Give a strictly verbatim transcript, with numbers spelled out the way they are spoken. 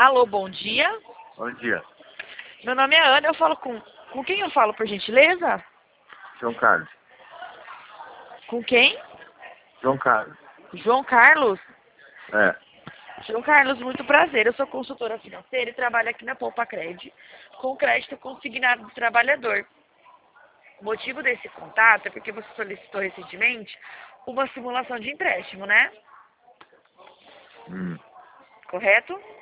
Alô, bom dia. Bom dia. Meu nome é Ana, eu falo com... Com quem eu falo, por gentileza? João Carlos. Com quem? João Carlos. João Carlos? É. João Carlos, muito prazer. Eu sou consultora financeira e trabalho aqui na Poupa Cred, com crédito consignado do trabalhador. O motivo desse contato é porque você solicitou recentemente uma simulação de empréstimo, né? Hum. Correto?